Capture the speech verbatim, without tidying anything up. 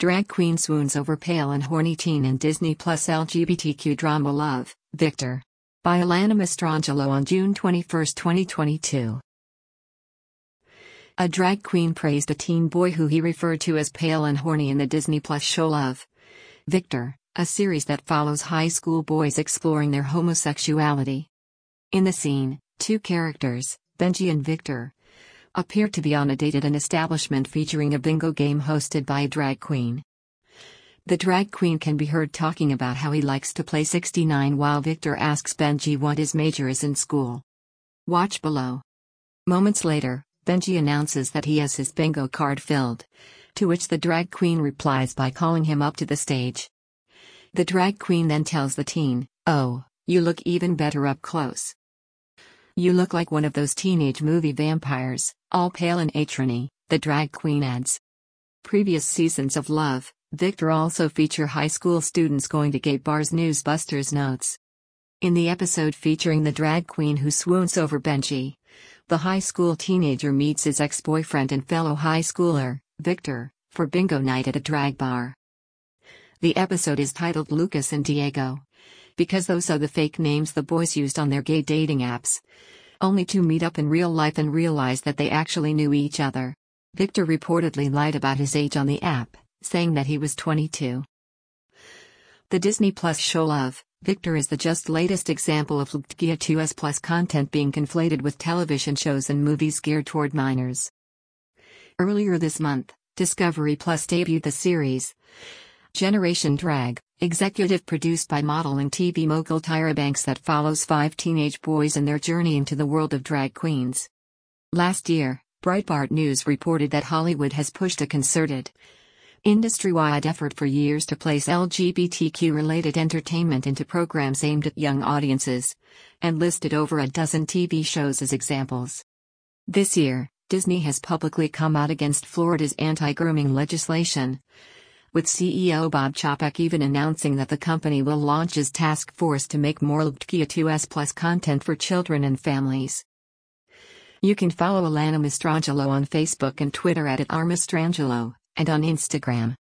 Drag queen swoons over pale and horny teen in Disney Plus L G B T Q drama Love, Victor. By Alana Mastrangelo on June twenty-first, twenty twenty-two. A drag queen praised a teen boy who he referred to as pale and horny in the Disney Plus show Love, Victor, a series that follows high school boys exploring their homosexuality. In the scene, two characters, Benji and Victor, appear to be on a date at an establishment featuring a bingo game hosted by a drag queen. The drag queen can be heard talking about how he likes to play sixty-nine while Victor asks Benji what his major is in school. Watch below. Moments later, Benji announces that he has his bingo card filled, to which the drag queen replies by calling him up to the stage. The drag queen then tells the teen, "Oh, you look even better up close. You look like one of those teenage movie vampires, all pale and atrony," the drag queen adds. Previous seasons of Love, Victor also feature high school students going to gay bars. Newsbusters notes. In the episode featuring the drag queen who swoons over Benji, the high school teenager meets his ex-boyfriend and fellow high schooler, Victor, for bingo night at a drag bar. The episode is titled Lucas and Diego, because those are the fake names the boys used on their gay dating apps, only to meet up in real life and realize that they actually knew each other. Victor reportedly lied about his age on the app, saying that he was twenty-two. The Disney Plus show Love, Victor is the just latest example of L G B T Q plus plus content being conflated with television shows and movies geared toward minors. Earlier this month, Discovery Plus debuted the series Generation Drag, executive produced by model and T V mogul Tyra Banks, that follows five teenage boys in their journey into the world of drag queens. Last year, Breitbart News reported that Hollywood has pushed a concerted, industry-wide effort for years to place L G B T Q-related entertainment into programs aimed at young audiences, and listed over a dozen T V shows as examples. This year, Disney has publicly come out against Florida's anti-grooming legislation, with C E O Bob Chapek even announcing that the company will launch his task force to make more L G B T Q plus content for children and families. You can follow Alana Mastrangelo on Facebook and Twitter at, at r mastrangelo, and on Instagram